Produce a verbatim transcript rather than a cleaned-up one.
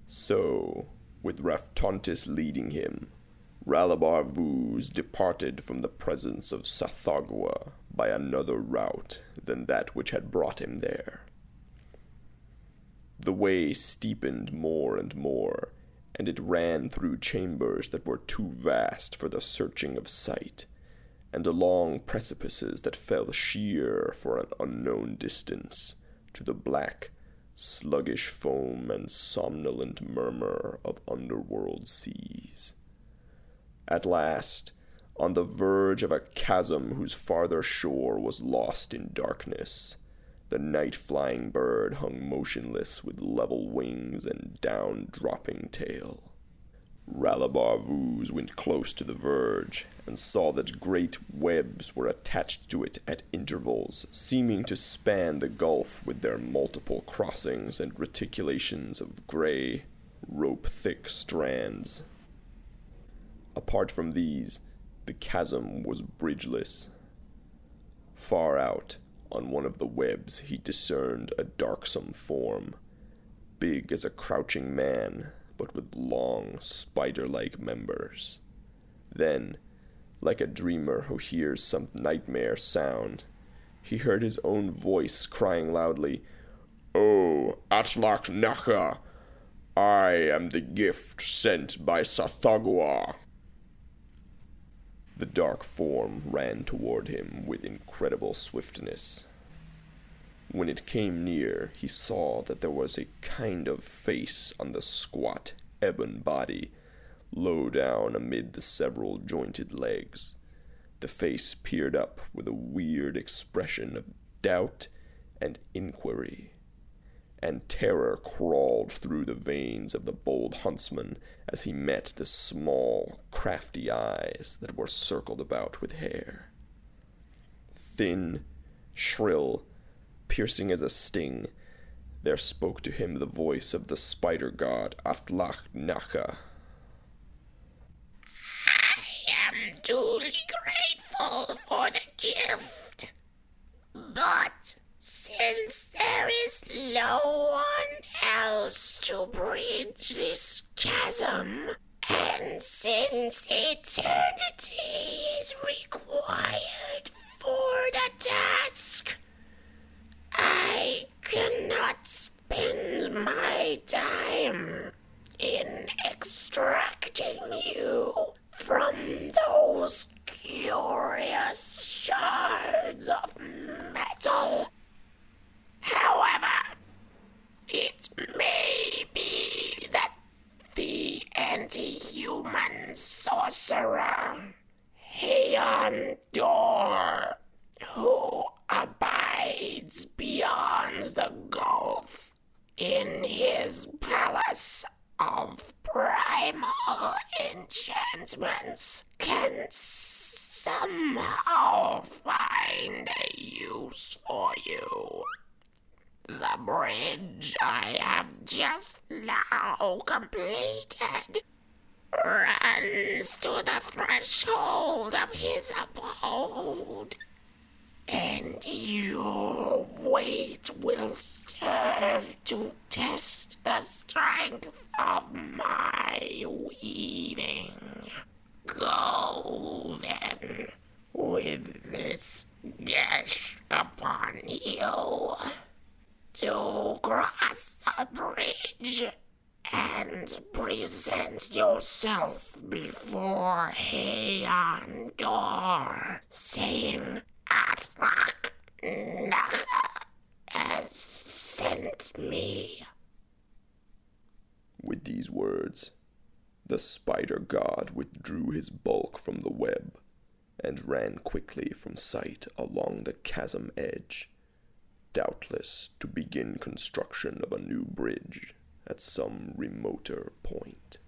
So, with Raftontis leading him, Ralabar Vuz departed from the presence of Tsathoggua by another route than that which had brought him there. The way steepened more and more, and it ran through chambers that were too vast for the searching of sight, and along precipices that fell sheer for an unknown distance to the black, sluggish foam and somnolent murmur of underworld seas. At last, on the verge of a chasm whose farther shore was lost in darkness, the night-flying bird hung motionless with level wings and down-dropping tail. Ralabar Vuz went close to the verge and saw that great webs were attached to it at intervals, seeming to span the gulf with their multiple crossings and reticulations of gray, rope-thick strands. Apart from these, the chasm was bridgeless. Far out, on one of the webs, he discerned a darksome form, big as a crouching man, but with long, spider-like members. Then, like a dreamer who hears some nightmare sound, he heard his own voice crying loudly, "Oh, Atlach Nacha! I am the gift sent by Tsathoggua." The dark form ran toward him with incredible swiftness. When it came near, he saw that there was a kind of face on the squat, ebon body, low down amid the several jointed legs. The face peered up with a weird expression of doubt and inquiry, and terror crawled through the veins of the bold huntsman as he met the small, crafty eyes that were circled about with hair. Thin, shrill, piercing as a sting, there spoke to him the voice of the spider god Atlach Nacha. "I am duly grateful for the gift, but since there is no one else to bridge this chasm, and since eternity is required for the task, I cannot spend my time in extracting you from those curious shards of metal. However, it may be that the anti-human sorcerer, Heian Dor, who abides beyond the gulf in his palace of primal enchantments, can somehow find a use for you. The bridge I have just now completed runs to the threshold of his abode, and your weight will serve to test the strength of my weaving. Go, then, with this gash upon you, to cross the bridge and present yourself before Heian Dor, saying Atlach Nacha has sent me. With these words, the spider god withdrew his bulk from the web and ran quickly from sight along the chasm edge, doubtless to begin construction of a new bridge at some remoter point.